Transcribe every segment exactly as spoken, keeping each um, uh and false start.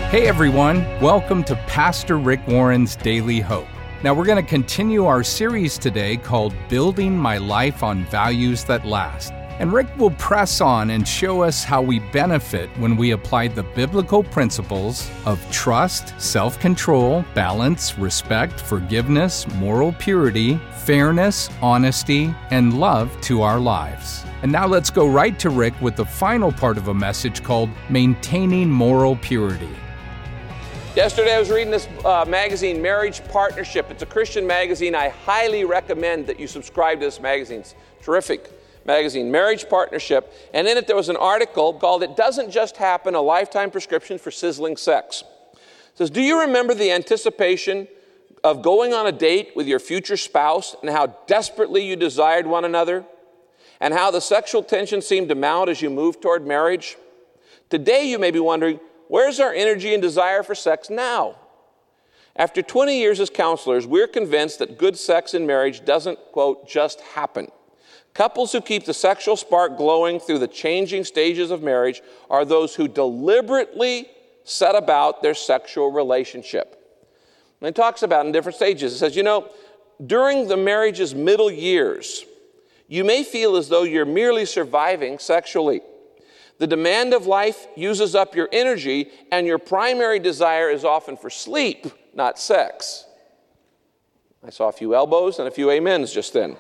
Hey everyone, welcome to Pastor Rick Warren's Daily Hope. Now we're going to continue our series today called Building My Life on Values That Last. And Rick will press on and show us how we benefit when we apply the biblical principles of trust, self-control, balance, respect, forgiveness, moral purity, fairness, honesty, and love to our lives. And now let's go right to Rick with the final part of a message called Maintaining Moral Purity. Yesterday I was reading this uh, magazine, Marriage Partnership. It's a Christian magazine. I highly recommend that you subscribe to this magazine. It's terrific magazine, Marriage Partnership. And in it there was an article called It Doesn't Just Happen, a Lifetime Prescription for Sizzling Sex. It says, do you remember the anticipation of going on a date with your future spouse and how desperately you desired one another? And how the sexual tension seemed to mount as you moved toward marriage? Today you may be wondering, where's our energy and desire for sex now? After twenty years as counselors, we're convinced that good sex in marriage doesn't, quote, just happen. Couples who keep the sexual spark glowing through the changing stages of marriage are those who deliberately set about their sexual relationship. And it talks about in different stages. It says, you know, during the marriage's middle years, you may feel as though you're merely surviving sexually. The demand of life uses up your energy, and your primary desire is often for sleep, not sex. I saw a few elbows and a few amens just then.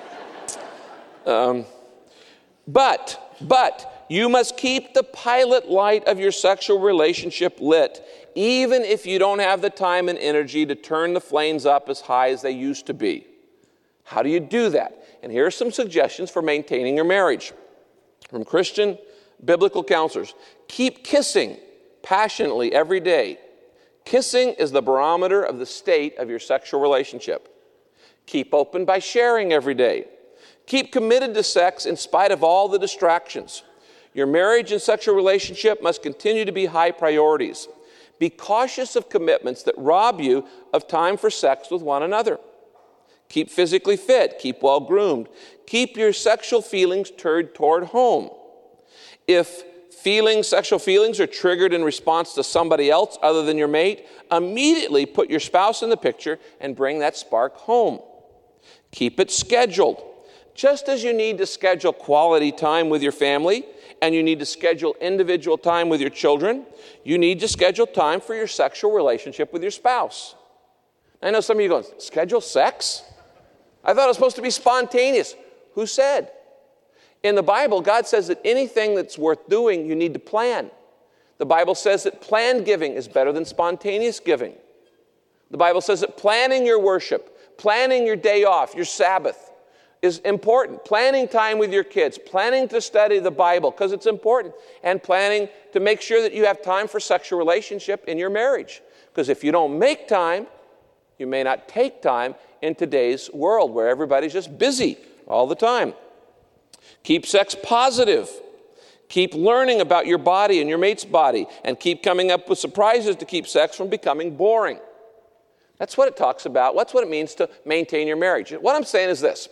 um, but, but, you must keep the pilot light of your sexual relationship lit, even if you don't have the time and energy to turn the flames up as high as they used to be. How do you do that? And here are some suggestions for maintaining your marriage from Christian biblical counselors. Keep kissing passionately every day. Kissing is the barometer of the state of your sexual relationship. Keep open by sharing every day. Keep committed to sex in spite of all the distractions. Your marriage and sexual relationship must continue to be high priorities. Be cautious of commitments that rob you of time for sex with one another. Keep physically fit. Keep well groomed. Keep your sexual feelings turned toward home. If feelings, sexual feelings are triggered in response to somebody else other than your mate, immediately put your spouse in the picture and bring that spark home. Keep it scheduled. Just as you need to schedule quality time with your family and you need to schedule individual time with your children, you need to schedule time for your sexual relationship with your spouse. I know some of you going, schedule sex? I thought it was supposed to be spontaneous. Who said? In the Bible, God says that anything that's worth doing, you need to plan. The Bible says that planned giving is better than spontaneous giving. The Bible says that planning your worship, planning your day off, your Sabbath, is important. Planning time with your kids, planning to study the Bible, because it's important, and planning to make sure that you have time for sexual relationship in your marriage. Because if you don't make time, you may not take time in today's world where everybody's just busy all the time. Keep sex positive. Keep learning about your body and your mate's body, and keep coming up with surprises to keep sex from becoming boring. That's what it talks about. That's what it means to maintain your marriage. What I'm saying is this.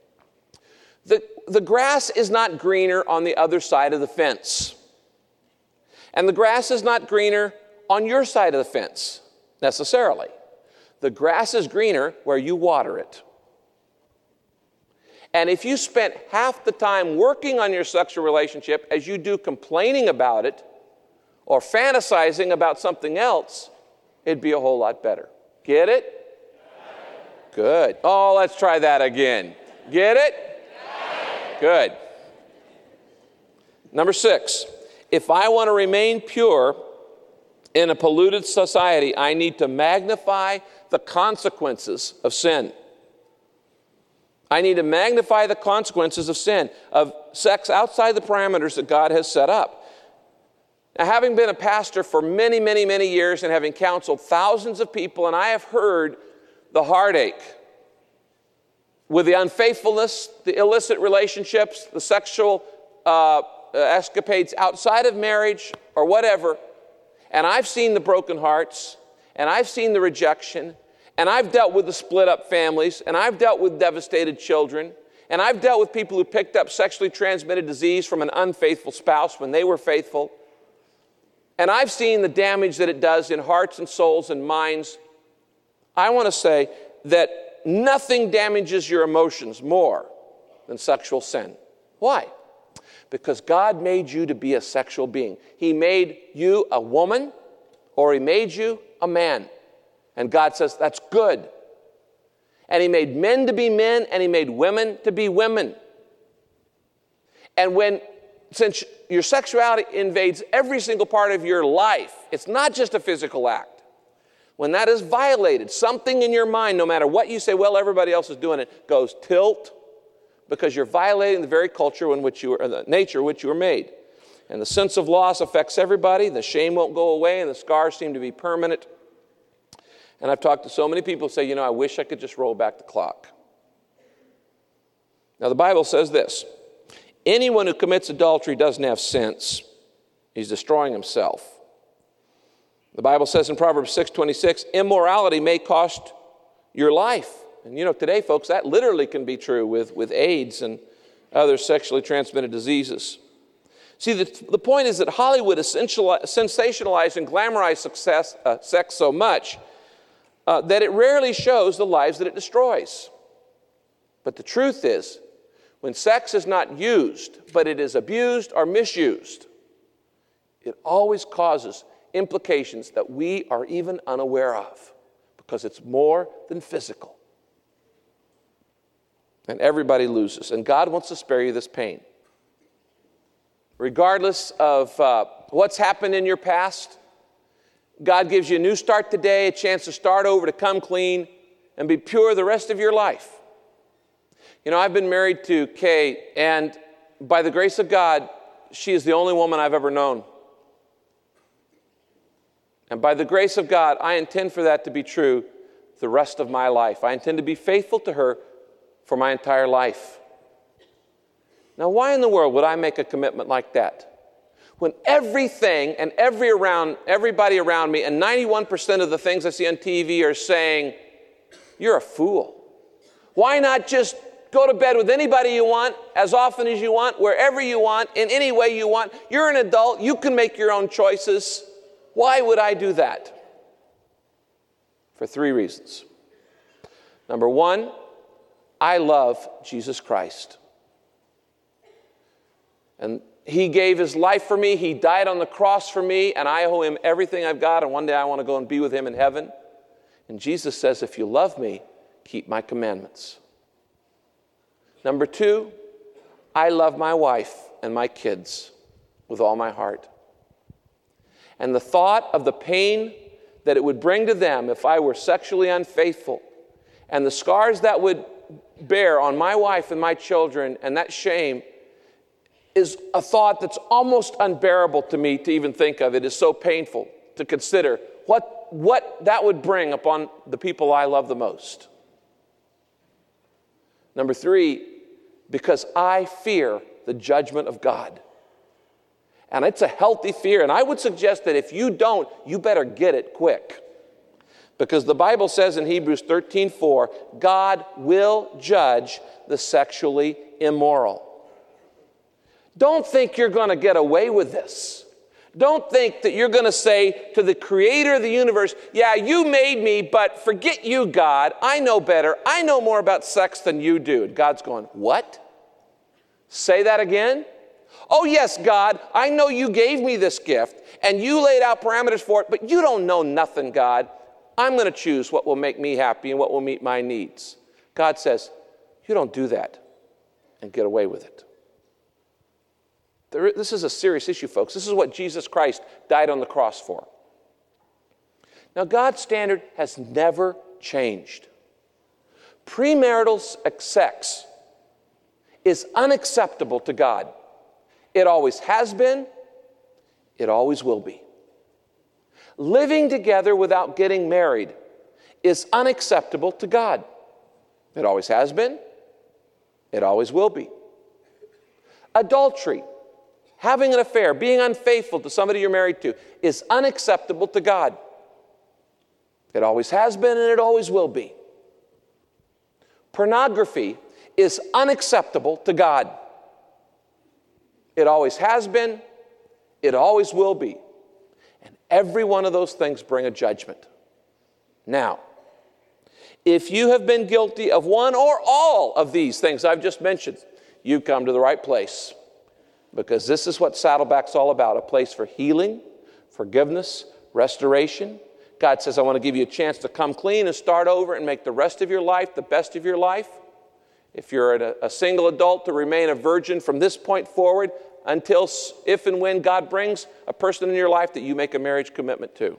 The, the grass is not greener on the other side of the fence. And the grass is not greener on your side of the fence, necessarily. The grass is greener where you water it. And if you spent half the time working on your sexual relationship as you do complaining about it or fantasizing about something else, it'd be a whole lot better. Get it? Good. Oh, let's try that again. Get it? Good. Number six, if I want to remain pure in a polluted society, I need to magnify the consequences of sin. I need to magnify the consequences of sin, of sex outside the parameters that God has set up. Now, having been a pastor for many, many, many years and having counseled thousands of people, and I have heard the heartache with the unfaithfulness, the illicit relationships, the sexual uh, escapades outside of marriage or whatever, and I've seen the broken hearts, and I've seen the rejection, and I've dealt with the split-up families, and I've dealt with devastated children, and I've dealt with people who picked up sexually transmitted disease from an unfaithful spouse when they were faithful. and I've seen the damage that it does in hearts and souls and minds. I want to say that nothing damages your emotions more than sexual sin. Why? Because God made you to be a sexual being. He made you a woman, or he made you a man. And God says, that's good. And he made men to be men, and he made women to be women. And when, since your sexuality invades every single part of your life, it's not just a physical act. When that is violated, something in your mind, no matter what you say, well, everybody else is doing it, goes tilt, because you're violating the very culture in which you were, or the nature in which you were made. And the sense of loss affects everybody. The shame won't go away, and the scars seem to be permanent. And I've talked to so many people who say, you know, I wish I could just roll back the clock. Now, the Bible says this: anyone who commits adultery doesn't have sense. He's destroying himself. The Bible says in Proverbs six twenty-six, immorality may cost your life. And you know, today, folks, that literally can be true with, with AIDS and other sexually transmitted diseases. See, the, the point is that Hollywood has sensationalized and glamorized success, uh, sex so much uh, that it rarely shows the lives that it destroys. But the truth is, when sex is not used, but it is abused or misused, it always causes implications that we are even unaware of, because it's more than physical. And everybody loses. And God wants to spare you this pain. Regardless of uh, what's happened in your past, God gives you a new start today, a chance to start over, to come clean, and be pure the rest of your life. You know, I've been married to Kay, and by the grace of God, she is the only woman I've ever known. And by the grace of God, I intend for that to be true the rest of my life. I intend to be faithful to her for my entire life. Now, why in the world would I make a commitment like that? When everything and every around, everybody around me, and ninety-one percent of the things I see on T V are saying, you're a fool. Why not just go to bed with anybody you want, as often as you want, wherever you want, in any way you want? You're an adult. You can make your own choices. Why would I do that? For three reasons. Number one, I love Jesus Christ. And he gave his life for me. He died on the cross for me, and I owe him everything I've got, and one day I want to go and be with him in heaven. And Jesus says, if you love me, keep my commandments. Number two, I love my wife and my kids with all my heart. And the thought of the pain that it would bring to them if I were sexually unfaithful, and the scars that would bear on my wife and my children, and that shame, is a thought that's almost unbearable to me to even think of. It is so painful to consider what, what that would bring upon the people I love the most. Number three, because I fear the judgment of God. And it's a healthy fear. And I would suggest that if you don't, you better get it quick. Because the Bible says in Hebrews thirteen four, God will judge the sexually immoral. Don't think you're going to get away with this. Don't think that you're going to say to the creator of the universe, yeah, you made me, but forget you, God. I know better. I know more about sex than you do. And God's going, what? Say that again? Oh, yes, God, I know you gave me this gift, and you laid out parameters for it, but you don't know nothing, God. I'm going to choose what will make me happy and what will meet my needs. God says, you don't do that and get away with it. There, this is a serious issue, folks. This is what Jesus Christ died on the cross for. Now, God's standard has never changed. Premarital sex is unacceptable to God. It always has been. It always will be. Living together without getting married is unacceptable to God. It always has been. It always will be. Adultery, having an affair, being unfaithful to somebody you're married to, is unacceptable to God. It always has been and it always will be. Pornography is unacceptable to God. It always has been, it always will be. Every one of those things bring a judgment. Now, if you have been guilty of one or all of these things I've just mentioned, you've come to the right place. Because this is what Saddleback's all about, a place for healing, forgiveness, restoration. God says, I want to give you a chance to come clean and start over and make the rest of your life the best of your life. If you're a, a single adult, to remain a virgin from this point forward until if and when God brings a person in your life that you make a marriage commitment to.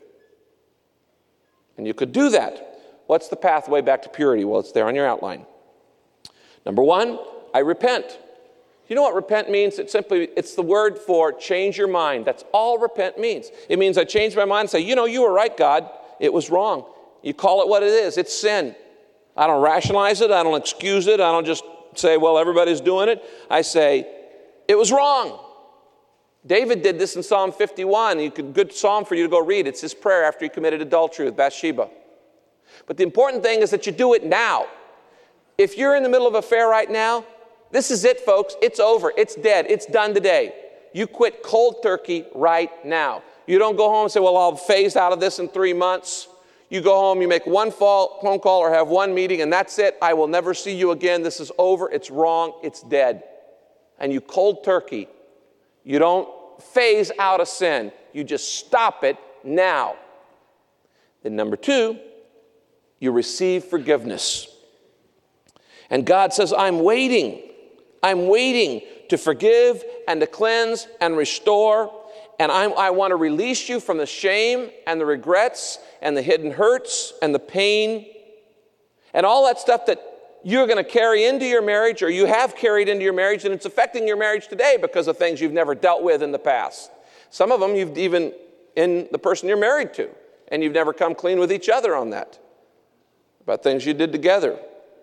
And you could do that. What's the pathway back to purity? Well, it's there on your outline. Number one, I repent. You know what repent means? It's simply, it's the word for change your mind. That's all repent means. It means I change my mind and say, you know, you were right, God. It was wrong. You call it what it is. It's sin. I don't rationalize it. I don't excuse it. I don't just say, well, everybody's doing it. I say, it was wrong. David did this in Psalm fifty-one. You could, good psalm for you to go read. It's his prayer after he committed adultery with Bathsheba. But the important thing is that you do it now. If you're in the middle of an affair right now, this is it, folks. It's over. It's dead. It's done today. You quit cold turkey right now. You don't go home and say, well, I'll phase out of this in three months. You go home, you make one phone call or have one meeting, and that's it. I will never see you again. This is over. It's wrong. It's dead. And you cold turkey. You don't phase out of sin. You just stop it now. Then number two, you receive forgiveness. And God says, I'm waiting. I'm waiting to forgive and to cleanse and restore. And I'm, I want to release you from the shame and the regrets and the hidden hurts and the pain and all that stuff that you're going to carry into your marriage or you have carried into your marriage, and it's affecting your marriage today because of things you've never dealt with in the past. Some of them you've even in the person you're married to, and you've never come clean with each other on that, about things you did together.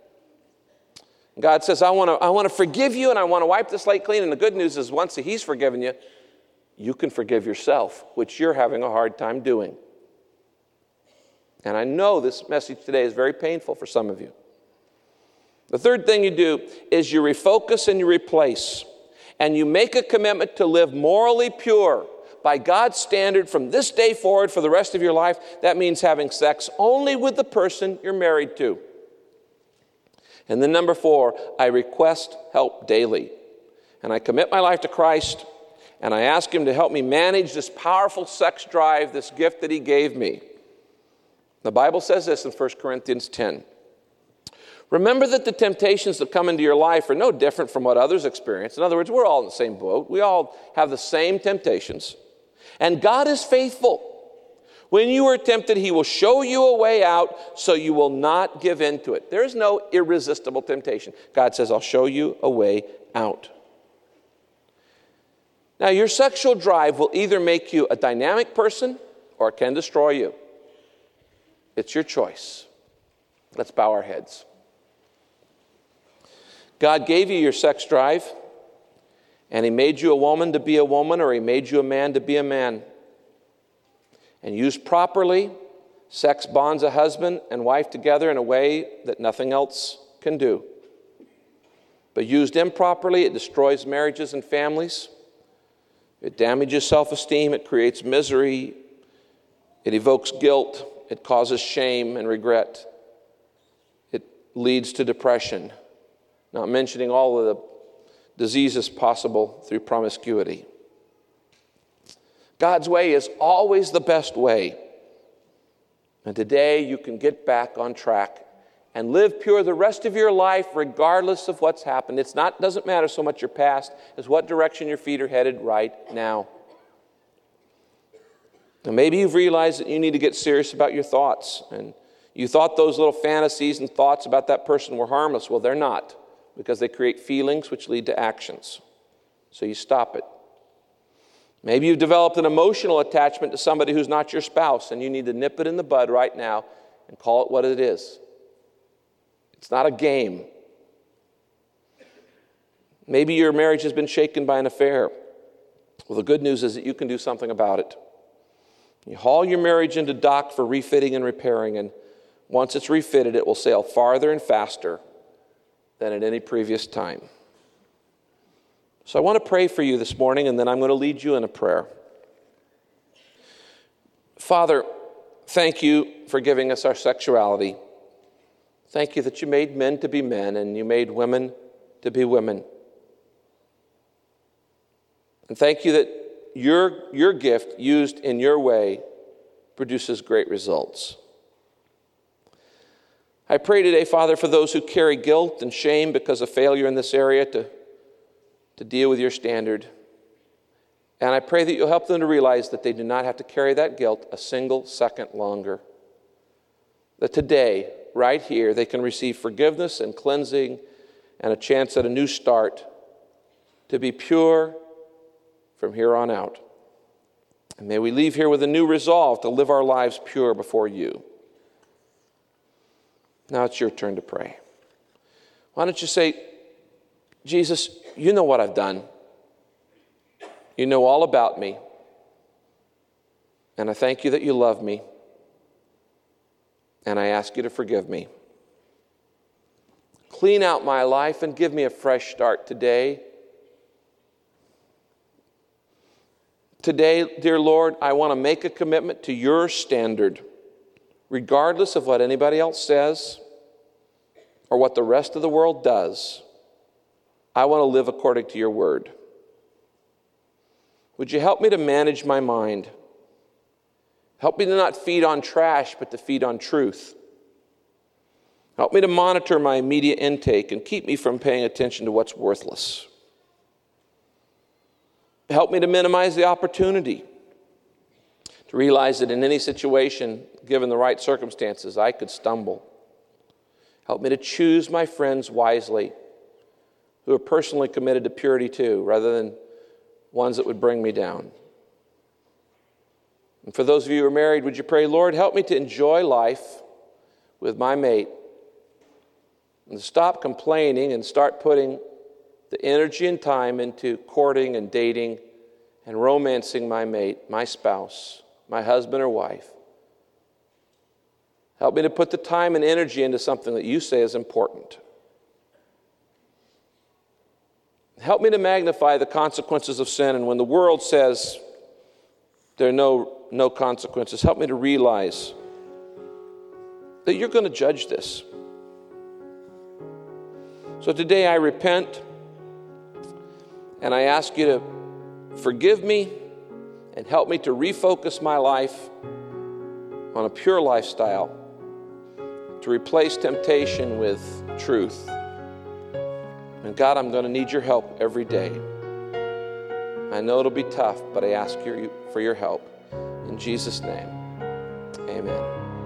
God says, I want to I want to forgive you, and I want to wipe the slate clean. And the good news is once he's forgiven you, you can forgive yourself, which you're having a hard time doing. And I know this message today is very painful for some of you. The third thing you do is you refocus and you replace. And you make a commitment to live morally pure by God's standard from this day forward for the rest of your life. That means having sex only with the person you're married to. And then number four, I request help daily. And I commit my life to Christ, and I ask him to help me manage this powerful sex drive, this gift that he gave me. The Bible says this in First Corinthians ten. Remember that the temptations that come into your life are no different from what others experience. In other words, we're all in the same boat. We all have the same temptations. And God is faithful. When you are tempted, he will show you a way out so you will not give in to it. There is no irresistible temptation. God says, I'll show you a way out. Now, your sexual drive will either make you a dynamic person or it can destroy you. It's your choice. Let's bow our heads. God gave you your sex drive, and he made you a woman to be a woman, or he made you a man to be a man. And used properly, sex bonds a husband and wife together in a way that nothing else can do. But used improperly, it destroys marriages and families. It damages self-esteem. It creates misery. It evokes guilt. It causes shame and regret. It leads to depression. Not mentioning all of the diseases possible through promiscuity. God's way is always the best way. And today you can get back on track and live pure the rest of your life regardless of what's happened. It's not doesn't matter so much your past as what direction your feet are headed right now. And maybe you've realized that you need to get serious about your thoughts. And you thought those little fantasies and thoughts about that person were harmless. Well, they're not, because they create feelings which lead to actions. So you stop it. Maybe you've developed an emotional attachment to somebody who's not your spouse, and you need to nip it in the bud right now and call it what it is. It's not a game. Maybe your marriage has been shaken by an affair. Well, the good news is that you can do something about it. You haul your marriage into dock for refitting and repairing, and once it's refitted, it will sail farther and faster than at any previous time. So I want to pray for you this morning, and then I'm going to lead you in a prayer. Father, thank you for giving us our sexuality. Thank you that you made men to be men and you made women to be women. And thank you that your, your gift, used in your way, produces great results. I pray today, Father, for those who carry guilt and shame because of failure in this area to, to deal with your standard. And I pray that you'll help them to realize that they do not have to carry that guilt a single second longer. That today, right here, they can receive forgiveness and cleansing and a chance at a new start to be pure from here on out. And may we leave here with a new resolve to live our lives pure before you. Now it's your turn to pray. Why don't you say, Jesus, you know what I've done. You know all about me. And I thank you that you love me. And I ask you to forgive me. Clean out my life and give me a fresh start today. Today, dear Lord, I want to make a commitment to your standard, regardless of what anybody else says or what the rest of the world does. I want to live according to your word. Would you help me to manage my mind? Help me to not feed on trash, but to feed on truth. Help me to monitor my media intake and keep me from paying attention to what's worthless. Help me to minimize the opportunity to realize that in any situation, given the right circumstances, I could stumble. Help me to choose my friends wisely, who are personally committed to purity too, rather than ones that would bring me down. And for those of you who are married, would you pray, Lord, help me to enjoy life with my mate and stop complaining and start putting the energy and time into courting and dating and romancing my mate, my spouse, my husband or wife. Help me to put the time and energy into something that you say is important. Help me to magnify the consequences of sin, and when the world says there are no, no consequences, help me to realize that you're going to judge this. So today I repent, and I ask you to forgive me and help me to refocus my life on a pure lifestyle, to replace temptation with truth. And God, I'm going to need your help every day. I know it'll be tough, but I ask you for your help. In Jesus' name, amen.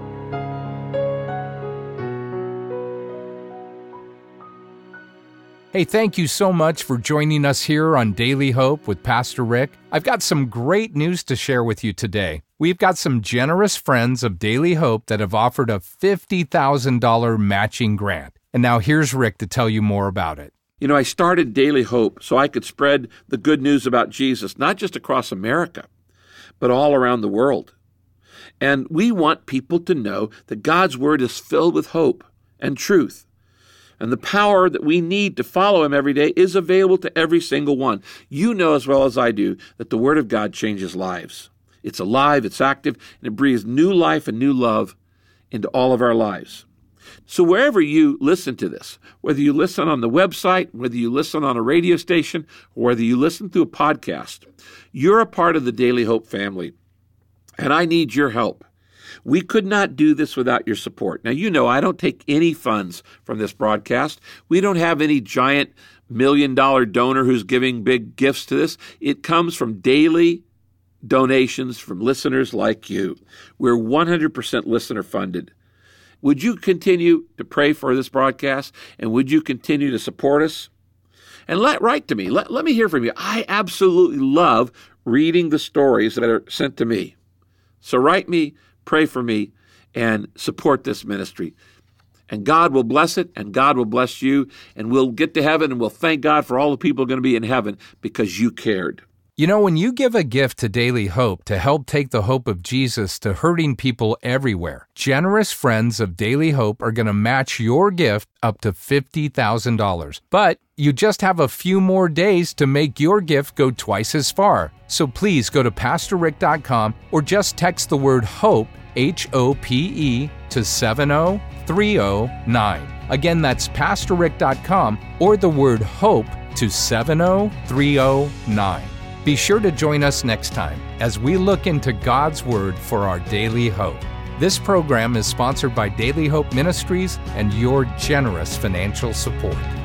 Hey, thank you so much for joining us here on Daily Hope with Pastor Rick. I've got some great news to share with you today. We've got some generous friends of Daily Hope that have offered a fifty thousand dollars matching grant. And now here's Rick to tell you more about it. You know, I started Daily Hope so I could spread the good news about Jesus, not just across America, but all around the world. And we want people to know that God's Word is filled with hope and truth. And the power that we need to follow Him every day is available to every single one. You know as well as I do that the Word of God changes lives. It's alive, it's active, and it breathes new life and new love into all of our lives. So wherever you listen to this, whether you listen on the website, whether you listen on a radio station, or whether you listen through a podcast, you're a part of the Daily Hope family, and I need your help. We could not do this without your support. Now, you know I don't take any funds from this broadcast. We don't have any giant million-dollar donor who's giving big gifts to this. It comes from daily donations from listeners like you. We're one hundred percent listener-funded. Would you continue to pray for this broadcast, and would you continue to support us? And let write to me. Let, let me hear from you. I absolutely love reading the stories that are sent to me. So write me, pray for me, and support this ministry. And God will bless it, and God will bless you, and we'll get to heaven, and we'll thank God for all the people going to be in heaven because you cared. You know, when you give a gift to Daily Hope to help take the hope of Jesus to hurting people everywhere, generous friends of Daily Hope are going to match your gift up to fifty thousand dollars. But you just have a few more days to make your gift go twice as far. So please go to pastor rick dot com or just text the word HOPE, H O P E, to seven oh three oh nine. Again, that's pastor rick dot com or the word HOPE to seven oh three oh nine. Be sure to join us next time as we look into God's Word for our daily hope. This program is sponsored by Daily Hope Ministries and your generous financial support.